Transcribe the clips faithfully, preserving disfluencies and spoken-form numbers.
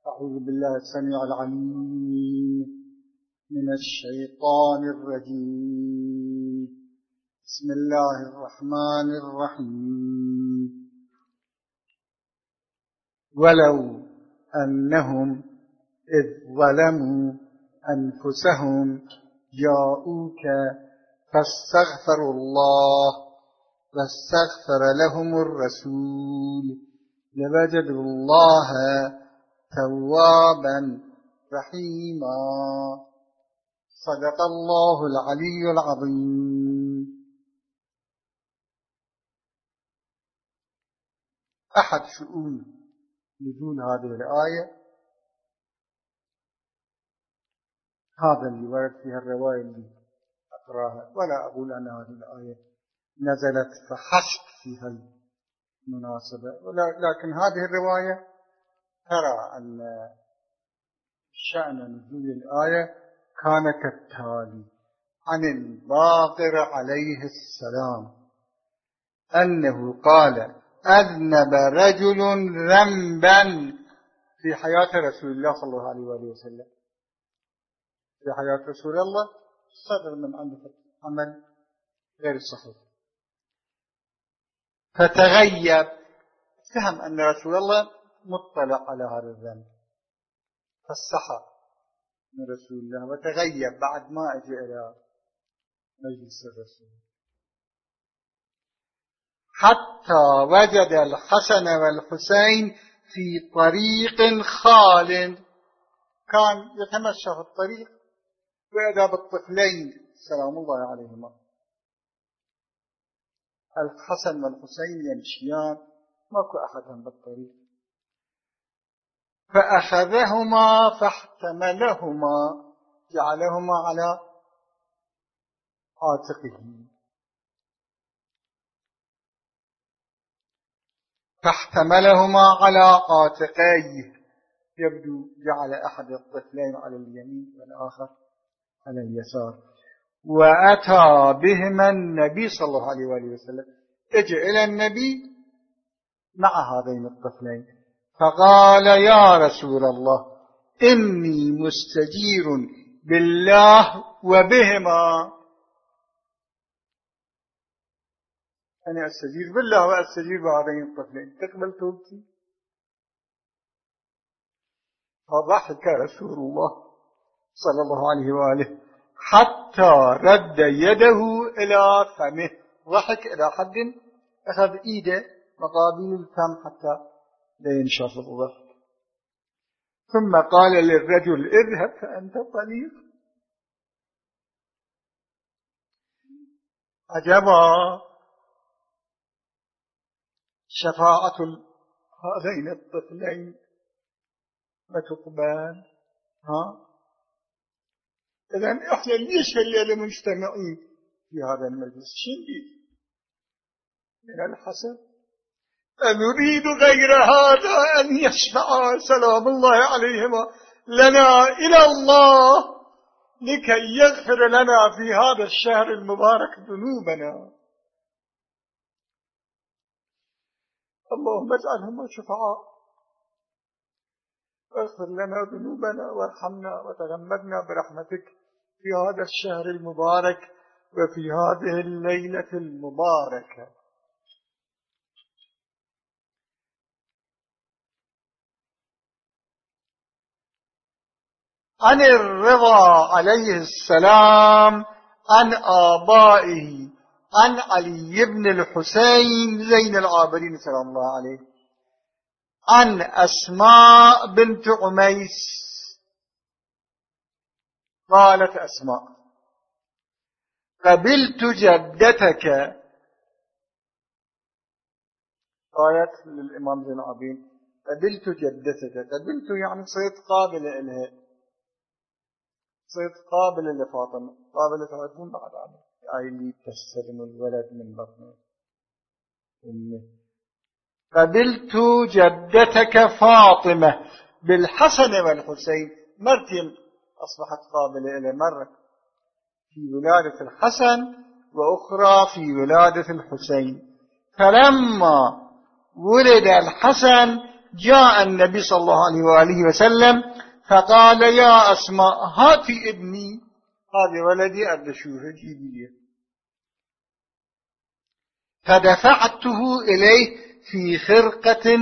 أعوذ بالله السميع العليم من الشيطان الرجيم. بسم الله الرحمن الرحيم. ولو أنهم إذ ظلموا أنفسهم جاءوك فاستغفروا الله واستغفر لهم الرسول لوجدوا الله توابا رحيما. صدق الله العلي العظيم. أحد شؤون نزول هذه الآية هذا اللي ورد فيها الرواية اللي أقراها، ولا أقول أن هذه الآية نزلت فحسب فيها المناسبة، لكن هذه الرواية ترى أن شأن نزول الآية كان كالتالي: عن الباقر عليه السلام أنه قال: أذنب رجل ذنبا في حياة رسول الله صلى الله عليه وآله وسلم. في حياة رسول الله صدر من عنده عمل غير صحيح، فتغيب، فهم أن رسول الله مطلع على هذا الذنب، فاستحى من رسول الله وتغيب بعد ما أجي إلى مجلس الرسول، حتى وجد الحسن والحسين في طريق خال، كان يتمشى في الطريق وإذا بالطفلين سلام الله عليهما الحسن والحسين يمشيان، ماكو أحدهم بالطريق، فأخذهما فاحتملهما، جعلهما على عاتقه، فاحتملهما على عاتقيه، يبدو جعل أحد الطفلين على اليمين والآخر على اليسار، وأتى بهما النبي صلى الله عليه وآله وسلم، اجى إلى النبي مع هذين الطفلين فقال: يا رسول الله، إني مستجير بالله وبهما، أنا أستجير بالله وأستجير بهذين الطفلين، تقبل توبتي؟ فضحك رسول الله صلى الله عليه وآله حتى رد يده إلى فمه، ضحك إلى حد أخذ إيده مقابل الفم حتى لا ينشف الضحك، ثم قال للرجل: اذهب فأنت طليق. عجبا شفاعة هذين الطفلين وتقبل. ها إذن إحنا ليش الليلة مجتمعين في هذا المجلس؟ شنو من الحسن أنريد غير هذا أن يشفع سلام الله عليهما لنا إلى الله لكي يغفر لنا في هذا الشهر المبارك ذنوبنا. اللهم اجعلهما شفعاء، واغفر لنا ذنوبنا وارحمنا وتغمدنا برحمتك في هذا الشهر المبارك وفي هذه الليلة المباركة. عن الرضا عليه السلام عن آبائه عن علي بن الحسين زين العابدين سلام الله عليه عن أسماء بنت عميس قالت أسماء: قبلت جدتك، آية للإمام زين العابدين، قبلت جدتك، قبلت يعني صيت قابل إلها، صيت قابل لفاطمة، قابل تعرفون بعد عنه أي اللي تستلم الولد من بطن أمه. قبلت جدتك فاطمة بالحسن والحسين، مرتين أصبحت قابلة إلى، مرة في ولادة الحسن وأخرى في ولادة الحسين. فلما ولد الحسن جاء النبي صلى الله عليه وآله وسلم فقال يا أسماء هاتي ابني، هذا ولدي أردشوه جيبي لي. فدفعته إليه في خرقة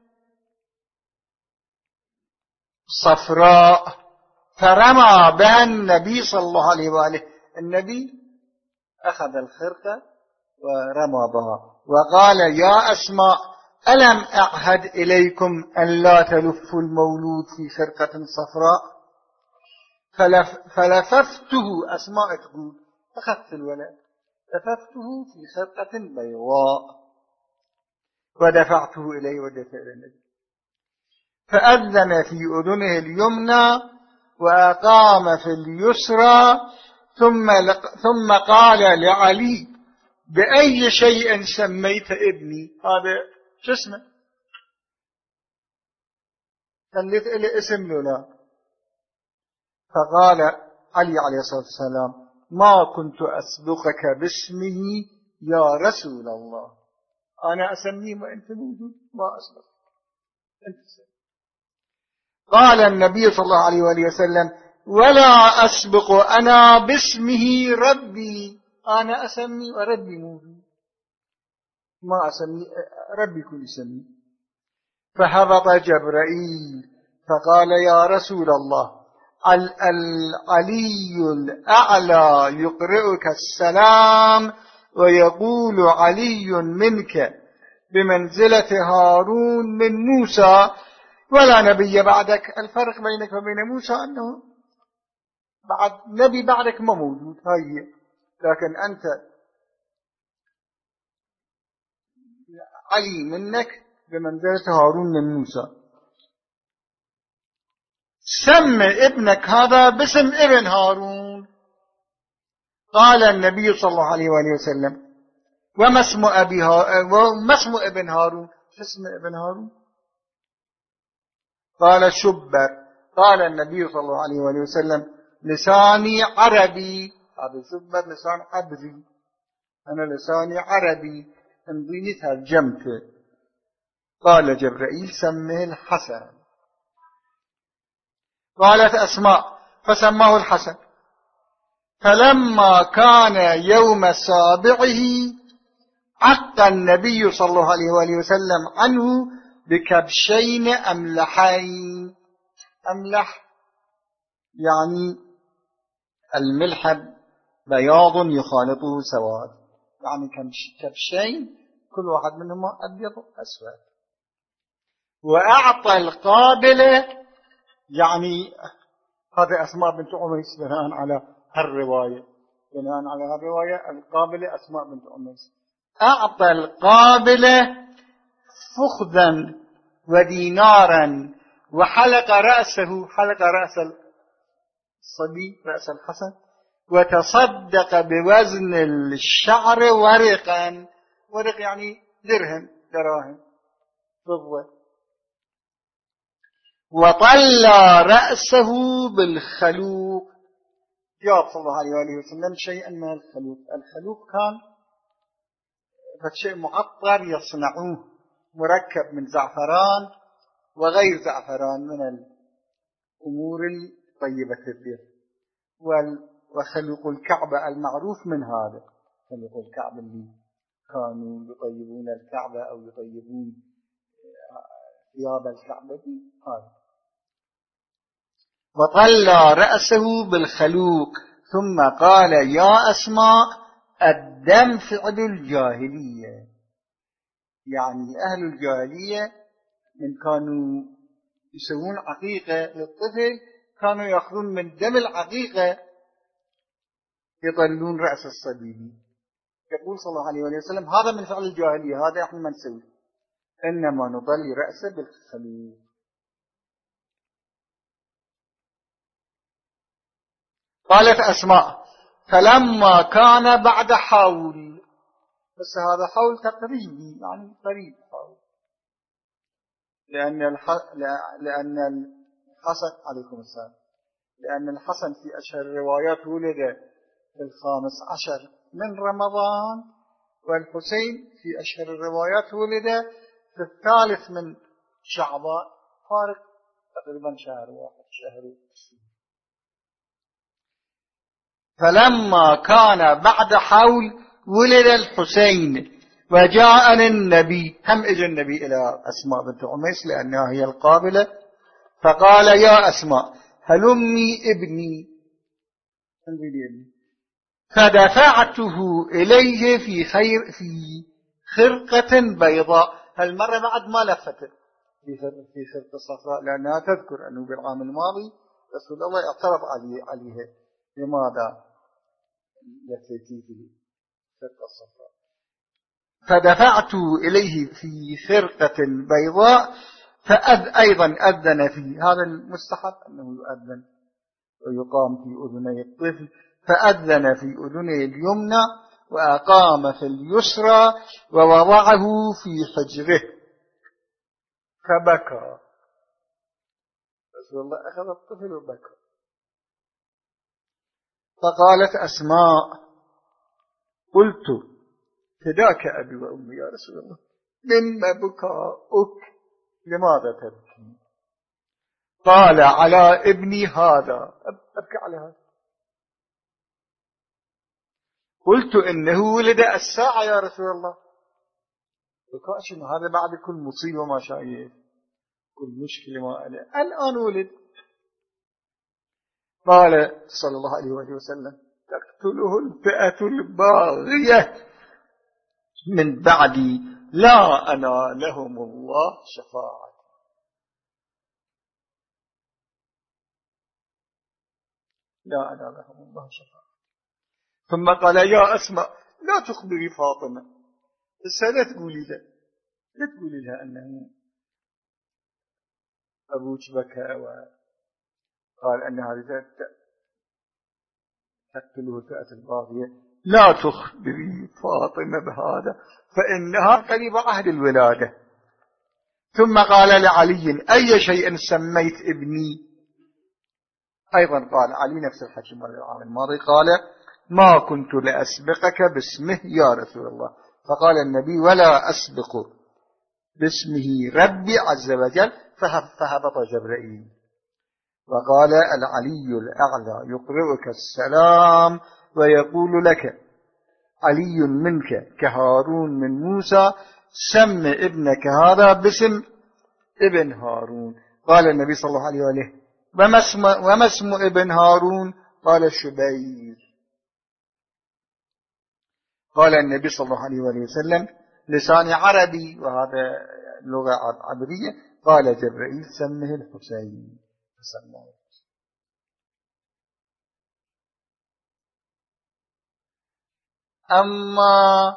صفراء فرمى بها النبي صلى الله عليه وآله. النبي أخذ الخرقة ورمى بها وقال يا أسماء ألم أعهد إليكم أن لا تلفوا المولود في خرقة صفراء؟ فلف فلففته، أسماء تقول أخذت الولد لففته في خرقة بيضاء ودفعته إليه ودفع إلى النبي، فأذن في أذنه اليمنى وأقام في اليسرى، ثم, ثم قال لعلي بأي شيء سميت ابني؟ هذا شو اسمه؟ خليت إلي اسم له. فقال علي عليه الصلاة والسلام ما كنت أسبقك باسمه يا رسول الله، أنا أسميه وأنت موجود، ما أسبق أنت سمي. قال النبي صلى الله عليه وآله وسلم ولا أسبق أنا باسمه ربي، أنا أسمي وربي موجود، ما أسمي ربي كل يسمي. فهبط جبرائيل فقال يا رسول الله العلي الأعلى يقرئك السلام ويقول علي منك بمنزلة هارون من موسى ولا نبي بعدك. الفرق بينك وبين موسى أنه بعد نبي بعدك ما موجود، هاي لكن أنت علي منك بمنزلة هارون من موسى. سمي ابنك هذا باسم ابن هارون. قال النبي صلى الله عليه وآله وسلم وما اسم أبي هارون وما اسم ابن هارون؟ شو اسم ابن هارون؟ قال شبر. قال النبي صلى الله عليه وآله وسلم لساني عربي، هذا شبر لسان عبري، أنا لساني عربي انظيني ترجمته. قال جبرائيل سمه الحسن. قالت أسماء فسماه الحسن. فلما كان يوم سابعه عق النبي صلى الله عليه وآله وسلم عنه بكبشين أملحين. أملح يعني الملح بياض يخالطه سواد، يعني كبشين كل واحد منهما أبيض أسود. وأعطى القابلة، يعني هذا أسماء بنت عميس بناء على هالرواية، بناء على هالرواية القابلة أسماء بنت عميس. أعطى القابلة فخذا ودينارا وحلق رأسه، حلق رأس الصبي رأس الحسن، وتصدق بوزن الشعر ورقا، ورق يعني درهم دراهم فضة، وطلى رأسه بالخلوق. جاب صلى الله عليه وآله وسلم شيئا من الخلوق. الخلوق كان فشيء معطر يصنعوه مركب من زعفران وغير زعفران من الأمور الطيبة الريح. وخلوق الكعبة المعروف من هذا، خلوق الكعبة اللي كانوا يطيبون الكعبة أو يطيبون ثياب الكعبة هذا. وطلى رأسه بالخلوق ثم قال يا أسماء الدم فعل الجاهلية، يعني أهل الجاهلية من كانوا يسوون عقيقة للطفل كانوا يأخذون من دم العقيقة يطلون رأس الصبي. يقول صلى الله عليه وسلم هذا من فعل الجاهلية، هذا احنا ما نسوي، إنما نطلي رأسه بالخلوق. قالت أسماء فلما كان بعد حول، بس هذا حول تقريبي يعني قريب حول، لأن الح... لأن الحسن عليكم السلام لأن الحسن في أشهر الروايات ولد في الخامس عشر من رمضان، والحسين في أشهر الروايات ولد في الثالث من شعبان فارق تقريبا شهر واحد شهر. فلما كان بعد حول ولد الحسين وجاء النبي، هم اجى النبي إلى أسماء بنت عميس لأنها هي القابلة، فقال يا أسماء هلمي ابني، فدفعته إليه في خير في خرقة بيضاء. هالمرة بعد ما لفته في في خرقة صفراء، لأنها تذكر أنه بالعام الماضي رسول الله اعترض عليه عليها لماذا لفتي في خرقة صفراء. فدفعته إليه في خرقة بيضاء فأذ أيضا أذن فيه، هذا المستحب أنه يؤذن ويقام في أذني الطفل، فأذن في أذني اليمنى وأقام في اليسرى ووضعه في حجره فبكى. رسول الله أخذ الطفل وبكى. فقالت أسماء قلت فداك أبي وأمي يا رسول الله، مما بكاؤك، لماذا تبكي؟ قال على ابني هذا، أبكي على هذا. قلت إنه ولد الساعة يا رسول الله. بكاء هذا بعد كل مصيبة ما شايف، كل مشكلة ما أنا الآن ولد. قال صلى الله عليه وسلم تقتله الفئة الباغية من بعدي لا أنا لهم الله شفاعة. لا أنا لهم الله شفاعة. ثم قال يا أسماء لا تخبري فاطمة، بس لا تقولي له، لا تقولي لها أنه أبوك بكى وقال أن هذه تقتله الفئة الباغية، لا تخبري فاطمة بهذا فإنها قريب عهد الولادة. ثم قال لعلي أي شيء سميت ابني؟ أيضا قال علي نفس الحكي مال العام الماضي، قال ما كنت لأسبقك باسمه يا رسول الله. فقال النبي ولا أسبق باسمه ربي عز وجل، فهبط جبرائيل وقال العلي الأعلى يقرئك السلام ويقول لك علي منك كهارون من موسى، سم ابنك هذا باسم ابن هارون. قال النبي صلى الله عليه وآله وما اسم, وما اسم ابن هارون؟ قال شبير. قال النبي صلى الله عليه وآله وسلم لسان عربي وهذا لغة عبرية، قال جبرائيل سمه الحسين، فسمه. أما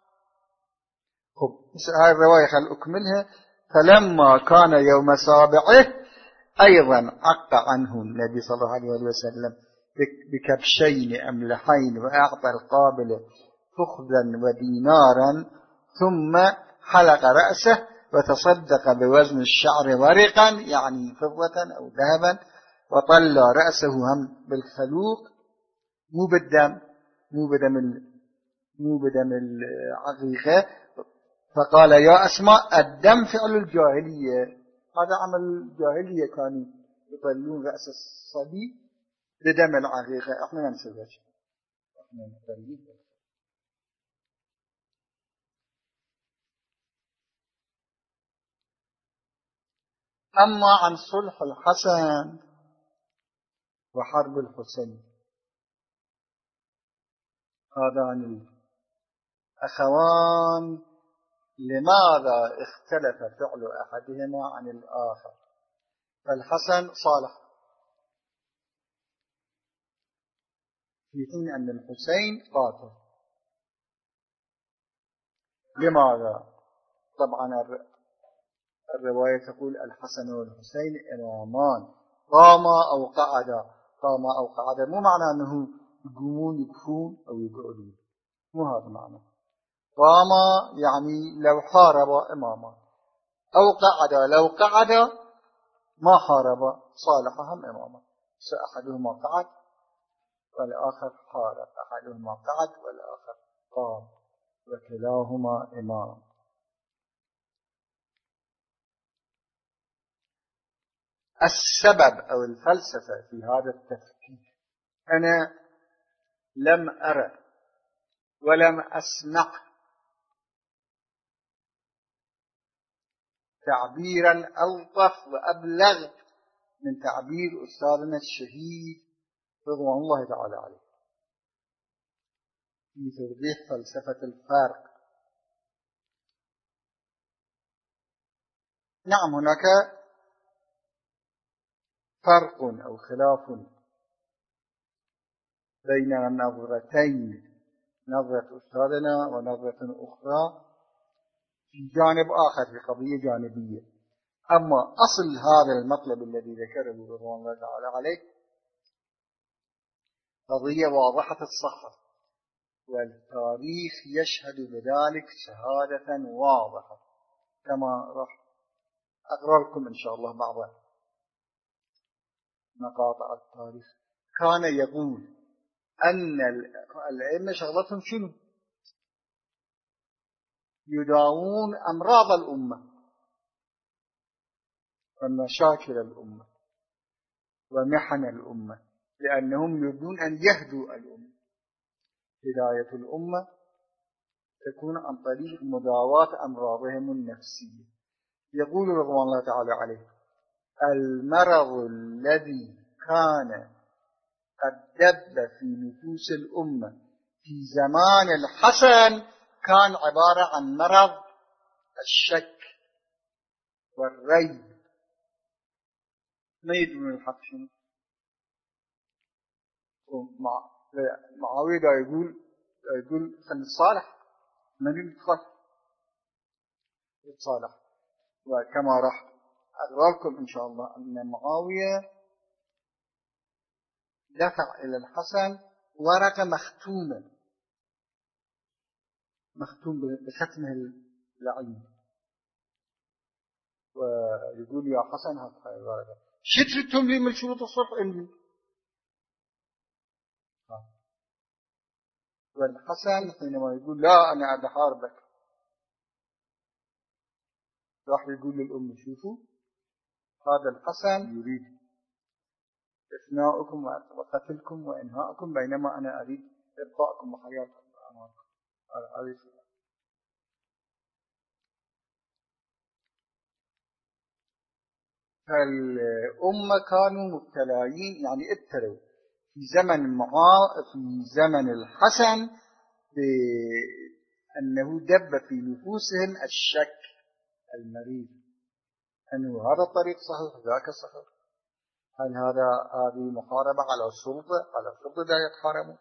خب هاي الرواية خل أكملها. فلما كان يوم سابعه أيضا عق عنه النبي صلى الله عليه وسلم بكبشين أملحين وأعطى القابل فخذا ودينارا، ثم حلق رأسه وتصدق بوزن الشعر ورقا يعني فضة أو ذهبا، وطلى رأسه هم بالخلوق مو بالدم مو بدم مو بدم العقيقة. فقال يا أسماء الدم فعل الجاهلية، هذا عمل الجاهلية، كانوا يطلون رأس الصبي بدم العقيقة، احنا ما نسوي شيء، احنا نطليه. أما عن صلح الحسن وحرب الحسين، هذان الأخوان لماذا اختلف فعل أحدهما عن الآخر؟ فالحسن صالح في حين أن الحسين قاتل. لماذا؟ طبعا الرواية تقول الحسن والحسين إمامان قاما أو قعدا. قاما أو قعدا مو معنى أنه يقومون يقفون أو يقعدون، مو هذا معنى. قاما يعني لو حارب إماما، أو قعدا لو قعد ما حارب صالحهم إماما، فأحدهما قعد والآخر حارب، أحدهما قعد والآخر قام، وكلاهما إمام. السبب أو الفلسفة في هذا التفكير. أنا لم أرى ولم أسمع تعبيرا ألطف وأبلغ من تعبير أستاذنا الشهيد رضوان الله تعالى عليه في توضيح فلسفة الفرق. نعم هناك فرق أو خلاف بين النظرتين، نظرة أستاذنا ونظرة أخرى في جانب آخر، في قضية جانبية. أما أصل هذا المطلب الذي ذكره رضوان الله تعالى عليه قضية واضحة الصخر، والتاريخ يشهد بذلك شهادة واضحة، كما راح أقرأ لكم إن شاء الله بعض مقاطع التاريخ. كان يقول أن الأئمة شغلتهم شنو؟ يداوون أمراض الأمة ومشاكل الأمة ومحن الأمة، لأنهم يريدون أن يهدوا الأمة. هداية الأمة تكون عن طريق مداواة أمراضهم النفسية. يقول رضوان الله تعالى عليه: المرض الذي كان قد دب في نفوس الأمة في زمان الحسن كان عبارة عن مرض الشك والريب. ما يدرون الحق شنو. معاوية دا يقول دا يقول خلينا نتصالح، من يدخل يتصالح. وكما راح أقرأ لكم إن شاء الله أن معاوية دفع إلى الحسن ورقة مختومة، مختوم بختمه اللعين، ويقول: يا حسن هاي الورقة شترتم لي من شروط الصلح علمي. والحسن حينما يقول: لا أنا أبي أحاربك، راح يقول للأم: شوفوا هذا الحسن يريد إفناؤكم وقتلكم وإنهاءكم، بينما أنا أريد إبقاءكم وحياتكم وأمانكم. هذه فالأمة كانوا مبتلاين، يعني ابتلوا في زمن معا في زمن الحسن بأنه دب في نفوسهم الشك المريض، أنه هذا الطريق صحيح ذاك صحيح، هل هذا هذه محاربة على السلطة، على السلطة لا يتحاربون،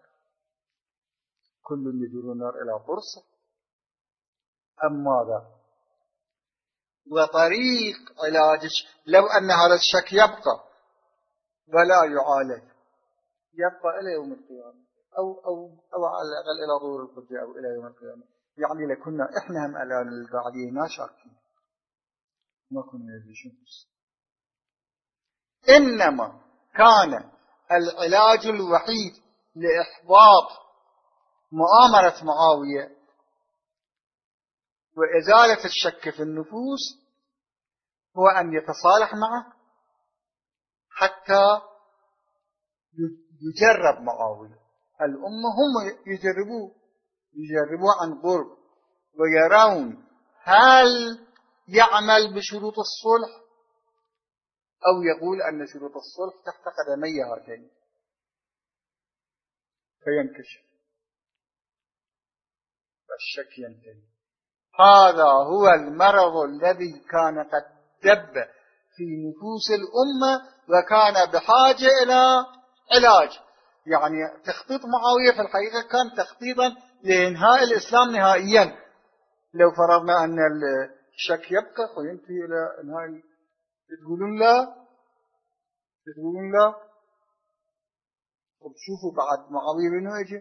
كل يدور النار إلى فرصة. أم ماذا؟ وطريق علاج لو أن هذا الشك يبقى ولا يعالج، يبقى إلى يوم القيامة، أو أو أو على الأقل إلى ظهور الحجة أو إلى يوم القيامة. يعني لكنا إحنا هم الآن القاعدين ما شاكين، ما كنا ندري بس. إنما كان العلاج الوحيد لإحباط مؤامرة معاوية وإزالة الشك في النفوس هو أن يتصالح معه حتى يجرب معاوية. الأمة هم يجربوه يجربوه عن قرب ويرون هل يعمل بشروط الصلح أو يقول أن شروط الصلح تحت قدمي هاتين، فينكشف والشك ينتهي. هذا هو المرض الذي كان قد دب في نفوس الأمة وكان بحاجة إلى علاج. يعني تخطيط معاوية في الحقيقة كان تخطيطا لإنهاء الإسلام نهائيا. لو فرضنا أن الشك يبقى وينتهي إلى إنهاء، تقولون لا تقولون لا وتشوفوا بعد معاوية منه يجي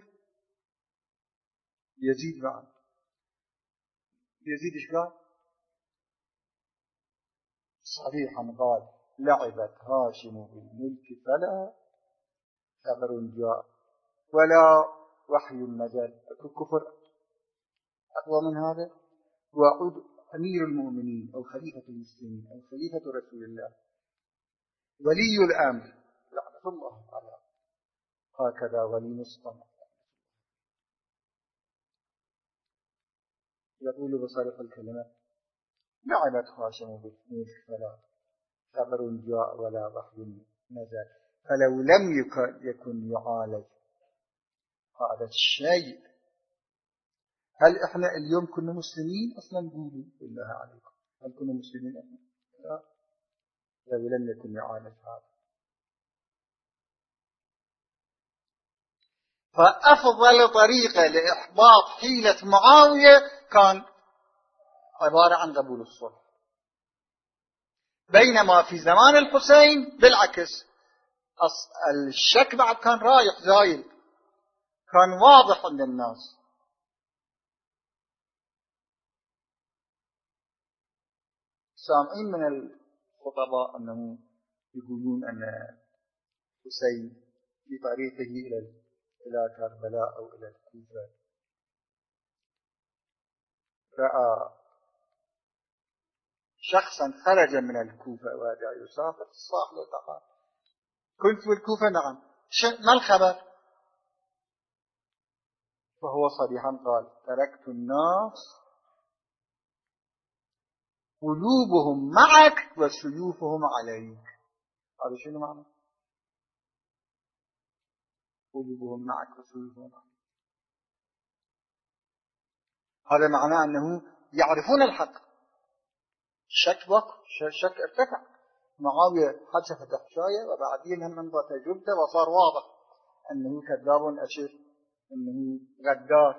يزيد بعد يزيد إيش قال؟ صريحا قال: لعبت هاشم بالملك فلا خبر جاء ولا وحي نزل. كفر أقوى من هذا؟ وعود أمير المؤمنين أو خليفة المسلمين أو خليفة رسول الله ولي الأمر لعنة الله على هكذا ولي مصطنع. يقول بصرف الكلمة: لعنت خاشم بالملك فلا خبر جاء ولا وحي نزل، فلو لم يكن يعالج هذا الشيء. هل احنا اليوم كنا مسلمين اصلا؟ قولوا بالله عليكم، هل كنا مسلمين احنا؟ لا، لو لم يكن يعالج هذا. فأفضل طريقة لإحباط حيلة معاوية كان عبارة عن قبول الصلح، بينما في زمان الحسين بالعكس الشك بعد كان رايح زايل، كان واضح عند الناس. سامعين من الخطباء أنه يقولون أن حسين في طريقه إلى إلى كربلاء أو إلى الكوفة رأى شخصا خرج من الكوفة وجاء يسافر، صاح له تعال كنت في الكوفة. نعم، ما الخبر؟ فهو صريحا قال: تركت الناس قلوبهم معك وسيوفهم عليك. هذا شنو معنى؟ قلوبهم معك وسيوفهم عليك، هذا معناه أنه يعرفون الحق. شك وقف، شك ارتفع. معاوية حدث تحشاية وبعدين هم من تجربته وصار واضح أنه كذاب أشر، أنه غدار.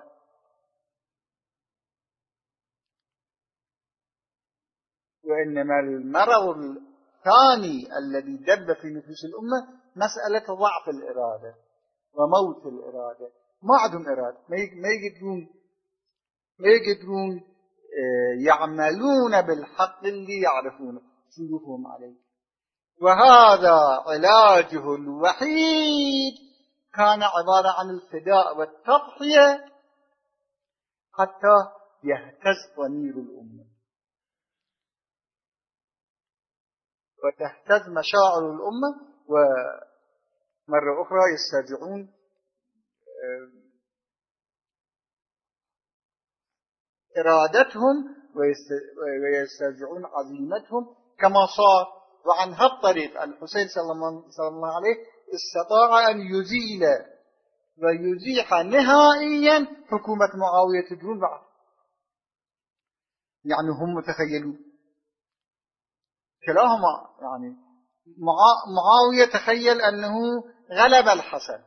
وإنما المرض الثاني الذي دب في نفوس الأمة مسألة ضعف الإرادة وموت الإرادة. ما عندهم إرادة، ما يقدرون ما يقدرون يعملون بالحق اللي يعرفونه، سيوفهم عليه. وهذا علاجه الوحيد كان عبارة عن الفداء والتضحية حتى يهتز ضمير الأمة وتهتز مشاعر الأمة، ومرة أخرى يسترجعون إرادتهم ويسترجعون عزيمتهم كما صار. وعن هالطريق الحسين صلى الله عليه استطاع أن يزيل ويزيح نهائيا حكومة معاوية. تدرون بعد يعني هم تخيلوا كلاهما، يعني معاوية تخيل أنه غلب الحسن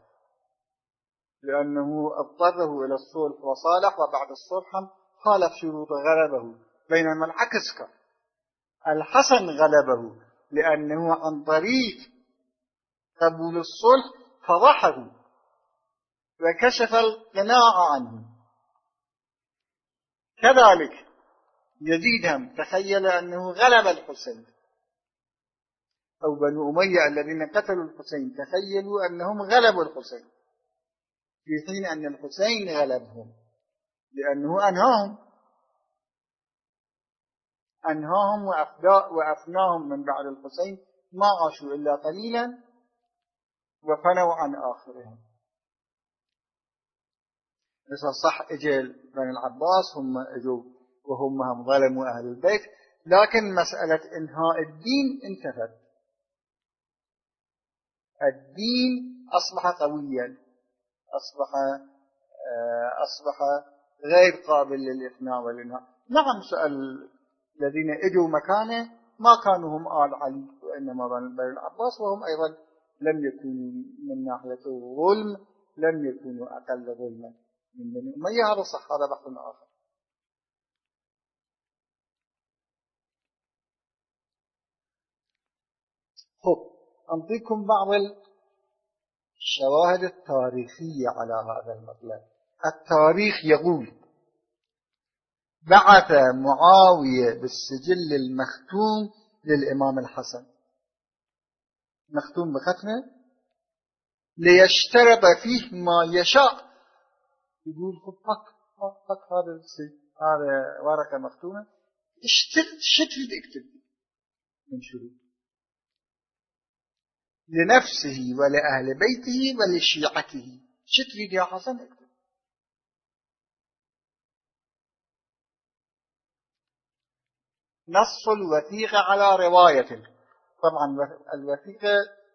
لأنه اضطره إلى الصلح وصالح، وبعد الصلح خالف شروط غلبه. بينما العكس كان الحسن غلبه لأنه عن طريق قبول الصلح فضحه وكشف القناع عنه. كذلك يزيد هم تخيل أنه غلب الحسين، أو بنو أمية الذين قتلوا الحسين تخيلوا أنهم غلبوا الحسين، في حين أن الحسين غلبهم لأنه أنهاهم أنهاهم وأفناهم من بعد الحسين، ما عاشوا إلا قليلا وفنوا عن آخرهم. مثل صح إجل بني العباس، هم إجوا وهم هم ظلموا أهل البيت، لكن مسألة إنهاء الدين انتفت. الدين أصبح قويا، أصبح أصبح غير قابل للإفناء والإنهاء. نعم، سأل الذين إجوا مكانه ما كانوا هم آل علي وإنما بني العباس، وهم أيضا لم يكونوا من ناحية الظلم لم يكونوا أقل ظلما من بني أمية. هذا صح، هذا بحث آخر. خب، أنطيكم بعض الشواهد التاريخية على هذا المطلب. التاريخ يقول: بعث معاوية بالسجل المختوم للإمام الحسن، مختوم بختمه، ليشترط فيه ما يشاء. يقول خب فك فك هذا السجل، هذا ورقة مختومة، اشترط شو تريد اكتب من شروط. لنفسه ولأهل بيته ولشيعته. شو تريد يا حسن؟ اكتب. نص الوثيقة على رواية. طبعا الوثيقة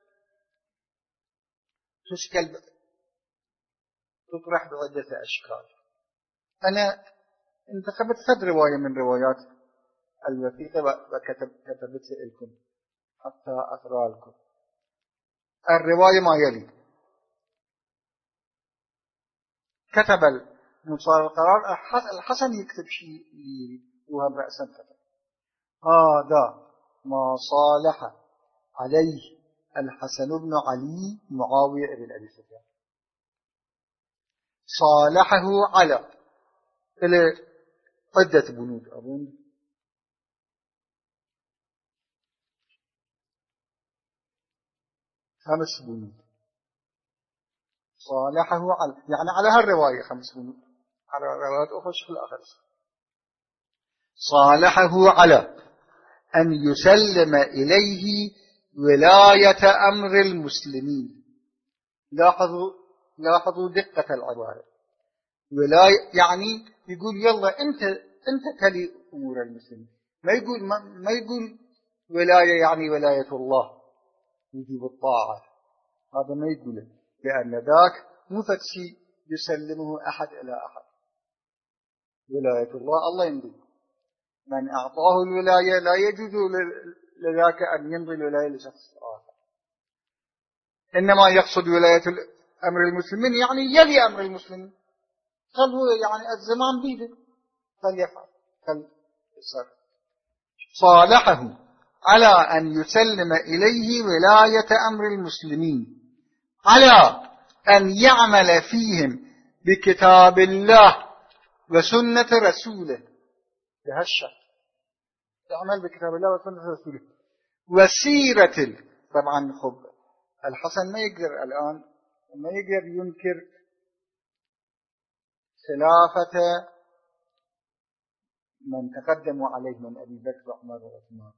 تشكل تطرح بعدة أشكال. أنا انتخبت ثلاث رواية من روايات الوثيقة وكتبتها لكم حتى أقرأ لكم. الرواية ما يلي: كتب المصادر القرار الحسن يكتب شيء وهم رأسا كتب: هذا ما صالح عليه الحسن بن علي معاوية بن أبي سفيان. صالحه على إلى عدة بنود أظن خمس بنود. صالحه على يعني على هالرواية خمس بنود، على روايات أخرى في الآخر. صالحه على أن يسلم إليه ولاية أمر المسلمين. لاحظوا لاحظوا دقة العبارة. ولاية يعني يقول يلا أنت أنت تلي أمور المسلمين، ما يقول ما, ما يقول ولاية يعني ولاية الله يجيب الطاعة، هذا ما يقوله، لأن ذاك مو شيء يسلمه أحد إلى أحد. ولاية الله الله يمضي، من أعطاه الولاية لا يجوز لذاك أن يمضي الولاية لشخص آخر، إنما يقصد ولاية أمر المسلمين يعني يلي أمر المسلمين، قال هو يعني الزمان بيده فليفعل فليصر. صالحه على أن يسلم إليه ولاية أمر المسلمين، على أن يعمل فيهم بكتاب الله وسنة رسوله. بهالشرط يعمل بكتاب الله وسنة رسوله وسيرة. طبعا خب الحسن ما يقدر الآن ما يقدر ينكر خلافة من تقدموا عليه من أبي بكر وعمر وعثمان،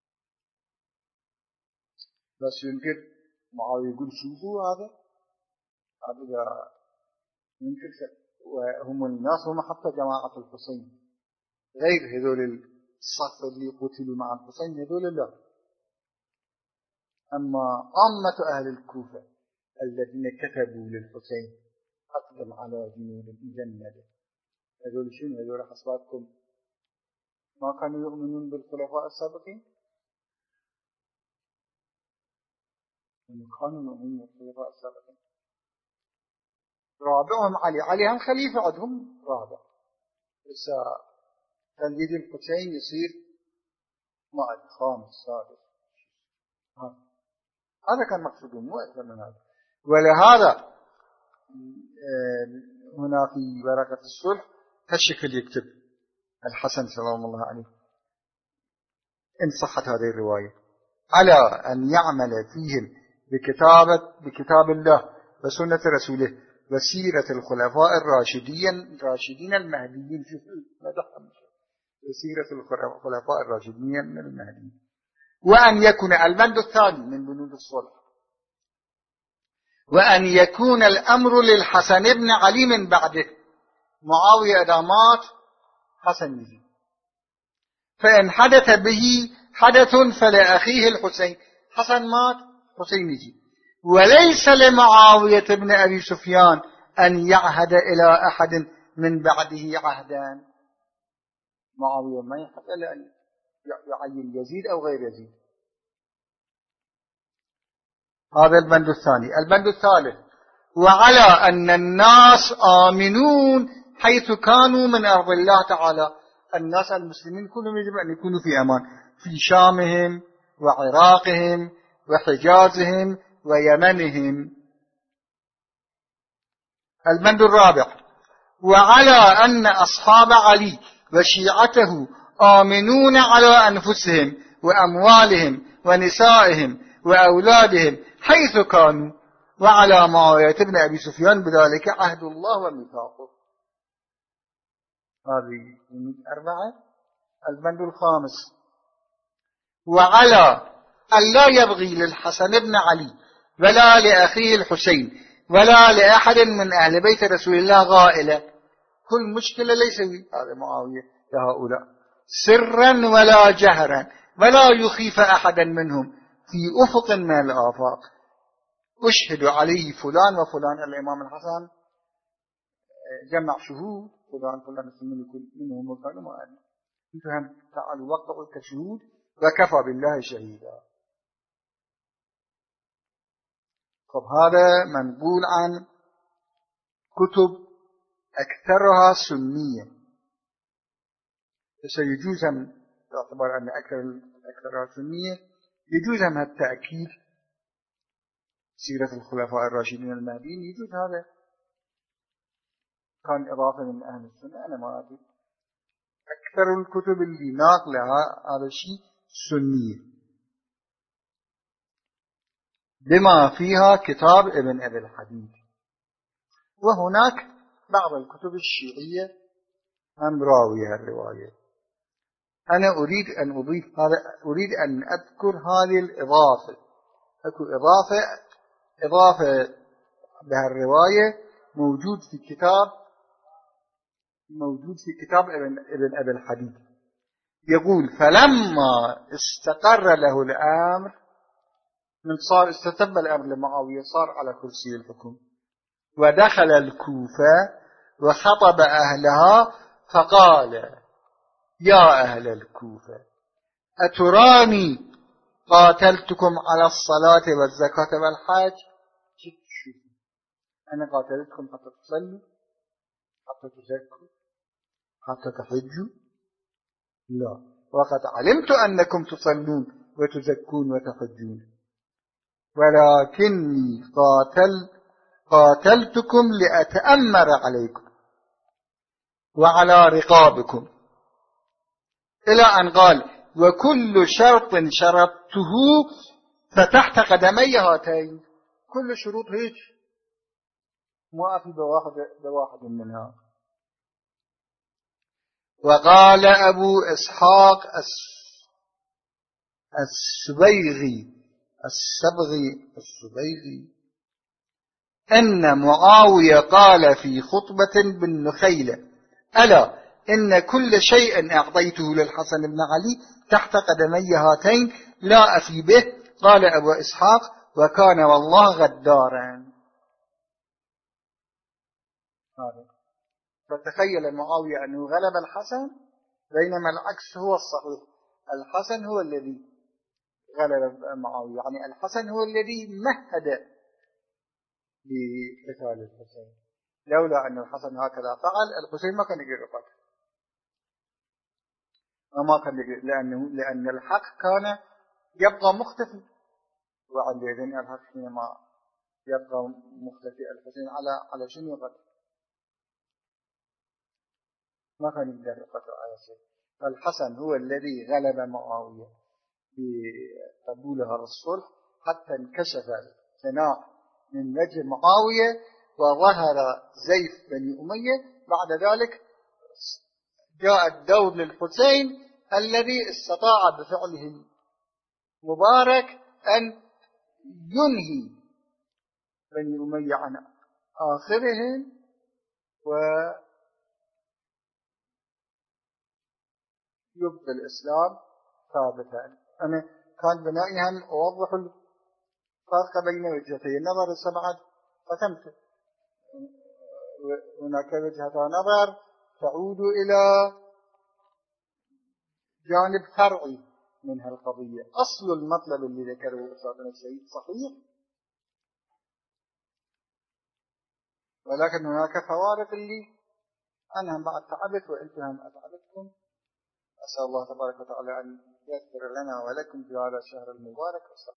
بس ينكر معاوية يقول شوفوا هذا هذا ينكر، وهم الناس هم حتى جماعة الحسين غير هذول الصف اللي قتلوا مع الحسين هذول لا. أما عامة أهل الكوفة الذين كتبوا للحسين أقدم على جنود مجندة هذول شنو؟ هذول حسباتكم ما كانوا يؤمنون بالخلفاء السابقين؟ هم كانوا يؤمنون بالخلفاء السابقين. رابعهم علي، علي هم خليفة عندهم رابع. بس تلميذ الحسين يصير ما أدري خامس سادس. هذا كان مقصودهم مو أكثر من هذا. ولهذا هنا في ورقة الصلح هالشكل يكتب الحسن سلام الله عليه إن صحت هذه الرواية: على أن يعمل فيهم بكتابة بكتاب الله وسنة رسوله وسيرة الخلفاء الراشدين الراشدين المهديين. شوف مدحهم وسيرة الخلفاء الراشدين المهديين. وأن يكون البند الثاني من بنود الصلح: وأن يكون الأمر للحسن بن علي من بعده. معاوية إذا مات حسن يجي، فإن حدث به حدث فلأخيه الحسين. حسن مات حسين يجي. وليس لمعاوية بن أبي سفيان أن يعهد إلى أحد من بعده عهدان. معاوية ما يحق إلا أن يعين يزيد أو غير يزيد. هذا البند الثاني. البند الثالث: وعلى أن الناس آمنون حيث كانوا من أرض الله تعالى. الناس المسلمين كلهم يجب أن يكونوا في أمان في شامهم وعراقهم وحجازهم ويمنهم. البند الرابع: وعلى أن أصحاب علي وشيعته آمنون على أنفسهم وأموالهم ونسائهم وأولادهم حيث كانوا، وعلى معاوية بن أبي سفيان بذلك عهد الله وميثاقه. هذه أربعة. البند الخامس: وعلى أن لا يبغي للحسن بن علي ولا لأخيه الحسين ولا لأحد من أهل بيت رسول الله غائلة. كل مشكلة ليس هذا معاوية لهؤلاء سرا ولا جهرا ولا يخيف أحدا منهم في أفق من الآفاق. أشهد عليه فلان وفلان. الإمام الحسن جمع شهود فلان فلان منهم وكانوا ما أنا انتهم تعالوا وقعوا كشهود وكفى بالله شهيدا. طب هذا منقول عن كتب أكثرها سنية، فسيجوز هم باعتبار أن أكثر أكثرها سنية يجوز هم التأكيد سيرة الخلفاء الراشدين المهديين، يجوز هذا كان إضافة من أهل السنة. أنا ما أدري أكثر الكتب اللي ناقلها هذا الشيء سنية، بما فيها كتاب ابن أبي الحديد. وهناك بعض الكتب الشيعية هم راوية الرواية. أنا أريد أن أضيف هذا، أريد أن أذكر هذه الإضافة. أكو إضافة إضافة بها الرواية موجود في كتاب موجود في كتاب ابن, ابن أبي الحديد. يقول فلما استقر له الأمر، من صار استتب الأمر لمعاوية، صار على كرسي الحكم ودخل الكوفة وخطب أهلها فقال يا أهل الكوفة أتراني قاتلتكم على الصلاة والزكاة والحج؟ شوفوا أنا قاتلتكم حتى تصلوا حتى تزكوا حتى تحجوا؟ لا، وقد علمت أنكم تصلون وتزكون وتحجون، ولكني قاتل قاتلتكم لأتأمر عليكم وعلى رقابكم، إلى أن قال وكل شرط شرطته فتحت قدمي هاتين. كل شروط هيك ما أفي بواحد, بواحد منها. وقال أبو إسحاق السبيغي السبغي السبيغي أن معاوية قال في خطبة بالنخيلة ألا إن كل شيء أعطيته للحسن بن علي تحت قدمي هاتين لا أفي به. قال أبو إسحاق وكان والله غدارا. فتخيل معاوية أنه غلب الحسن، بينما العكس هو الصحيح، الحسن هو الذي غلب معاوية، يعني الحسن هو الذي مهد بقتال الحسين. لولا أن الحسن هكذا فعل الحسين ما كان يقدر يقاتل، وما كان يقدر، لأنه لأن الحق كان يبقى مختفي، وعندئذ الحق حينما يبقى مختفي الحسين على على شنو يقاتل؟ ما كان يقدر يقاتل على شيء. فالحسن هو الذي غلب معاوية بقبولها الصلح، حتى انكشف القناع من وجه معاوية وظهر زيف بني أمية. بعد ذلك جاء الدور للحسين الذي استطاع بفعله مبارك أن ينهي بني أمية عن آخرهم ويبقى الإسلام ثابتا. أنا كان بنائهم أوضح الفرق بين وجهتي النظر السبعة ختمت. هناك وجهة نظر تعود إلى جانب فرعي من هالقضية. أصل المطلب اللي ذكره أستاذنا السيد صحيح، ولكن هناك فوارق اللي أنا هم بعد تعبت وأنتم هم أتعبتكم. أسأل الله تبارك وتعالى أن يغفر لنا ولكم في هذا الشهر المبارك.